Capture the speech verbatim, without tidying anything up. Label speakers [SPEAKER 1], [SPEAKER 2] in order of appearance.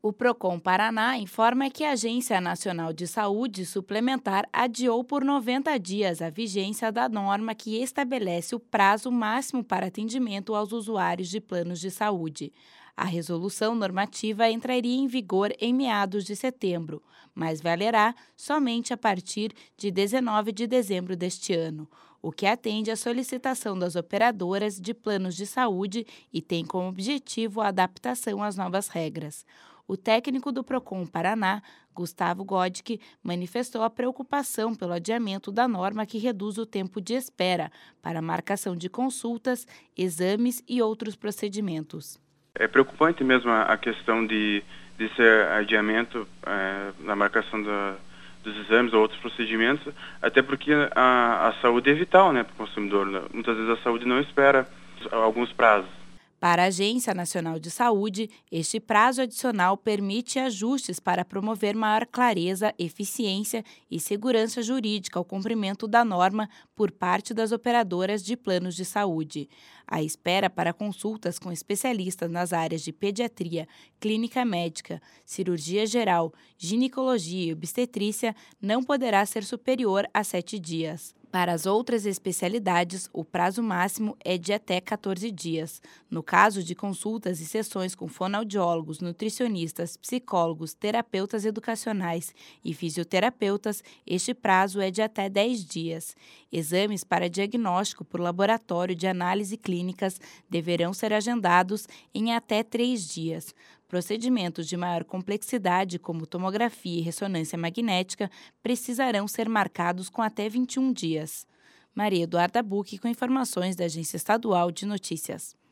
[SPEAKER 1] O Procon Paraná informa que a Agência Nacional de Saúde Suplementar adiou por noventa dias a vigência da norma que estabelece o prazo máximo para atendimento aos usuários de planos de saúde. A resolução normativa entraria em vigor em meados de setembro, mas valerá somente a partir de dezenove de dezembro deste ano, o que atende à solicitação das operadoras de planos de saúde e tem como objetivo a adaptação às novas regras. O técnico do Procon Paraná, Gustavo Godke, manifestou a preocupação pelo adiamento da norma que reduz o tempo de espera para marcação de consultas, exames e outros procedimentos.
[SPEAKER 2] É preocupante mesmo a, a questão de, de ser adiamento é, na marcação da, dos exames ou outros procedimentos, até porque a, a saúde é vital, né, para o consumidor. Muitas vezes a saúde não espera alguns prazos.
[SPEAKER 1] Para a Agência Nacional de Saúde, este prazo adicional permite ajustes para promover maior clareza, eficiência e segurança jurídica ao cumprimento da norma por parte das operadoras de planos de saúde. A espera para consultas com especialistas nas áreas de pediatria, clínica médica, cirurgia geral, ginecologia e obstetrícia não poderá ser superior a sete dias. Para as outras especialidades, o prazo máximo é de até quatorze dias. No caso de consultas e sessões com fonoaudiólogos, nutricionistas, psicólogos, terapeutas educacionais e fisioterapeutas, este prazo é de até dez dias. Exames para diagnóstico por laboratório de análise clínicas deverão ser agendados em até três dias. Procedimentos de maior complexidade, como tomografia e ressonância magnética, precisarão ser marcados com até vinte e um dias. Maria Eduarda Bucchi, com informações da Agência Estadual de Notícias.